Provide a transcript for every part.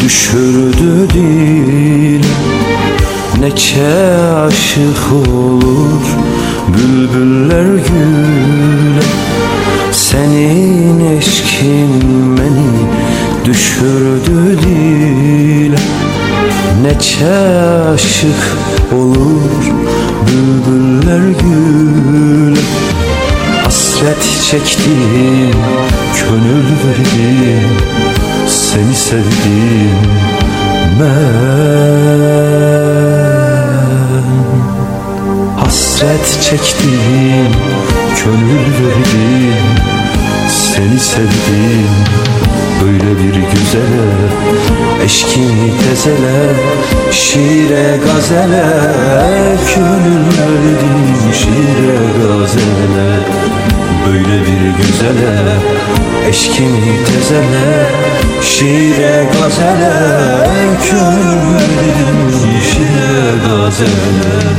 düşürdü dil. Neçe aşık olur bülbüller güle, senin eşkin beni düşürdü dile. Neçe aşık olur bülbüller güle, hasret çektim, gönül verdim, seni sevdim ben. Hasret çektim, gönül verdim, seni sevdim. Böyle bir güzele, eşkini tezele, şiire gazele, gönül verdim şiire gazele. Böyle bir güzele, eşkini tezele, şiire gazele, gönül verdim şiire gazele.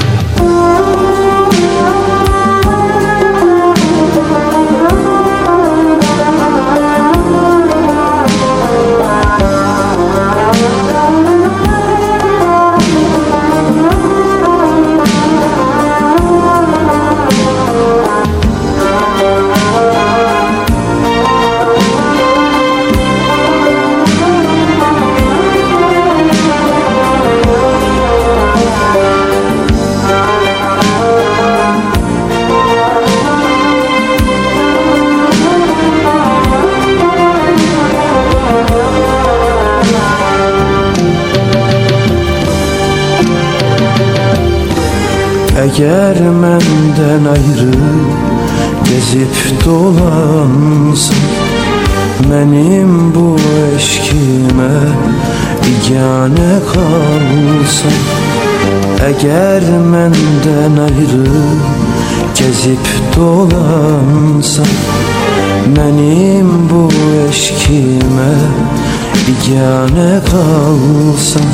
Eğer menden ayrı gezip dolansın, benim bu eşkime igane kalsın. Eğer menden ayrı gezip dolansın, benim bu eşkime igane kalsın.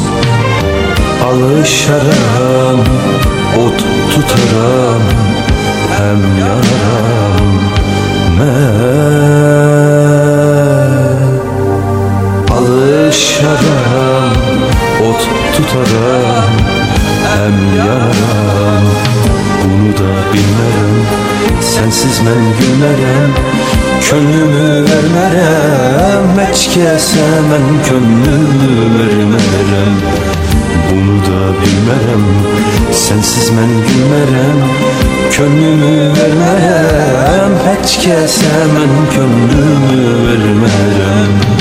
Alışaram, ot tutaram, hem yanaram ben. Alışaram, ot tutaram, hem yanaram. Bunu da bilmerem, sensiz ben gülmerem, könlümü vermerem. Hiç kesemem, könlümü vermerem. Bunu da bilmerem, sensiz ben gülmerem, könlümü vermerem. Hiç kesemem, könlümü vermerem.